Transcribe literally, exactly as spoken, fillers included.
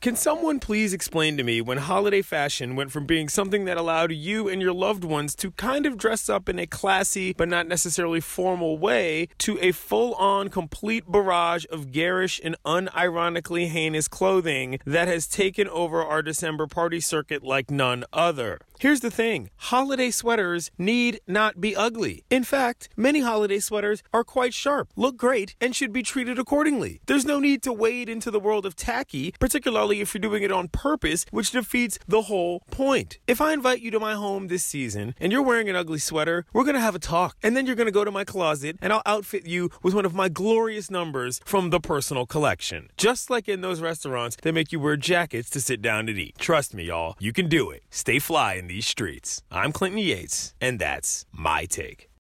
Can someone please explain to me when holiday fashion went from being something that allowed you and your loved ones to kind of dress up in a classy but not necessarily formal way to a full-on complete barrage of garish and unironically heinous clothing that has taken over our December party circuit like none other? Here's the thing. Holiday sweaters need not be ugly. In fact, many holiday sweaters are quite sharp, look great, and should be treated accordingly. There's no need to wade into the world of tacky, particularly if you're doing it on purpose, which defeats the whole point. If I invite you to my home this season and you're wearing an ugly sweater, we're going to have a talk. And then you're going to go to my closet and I'll outfit you with one of my glorious numbers from the personal collection. Just like in those restaurants that make you wear jackets to sit down and eat. Trust me, y'all, you can do it. Stay fly in these streets. I'm Clinton Yates, and that's my take.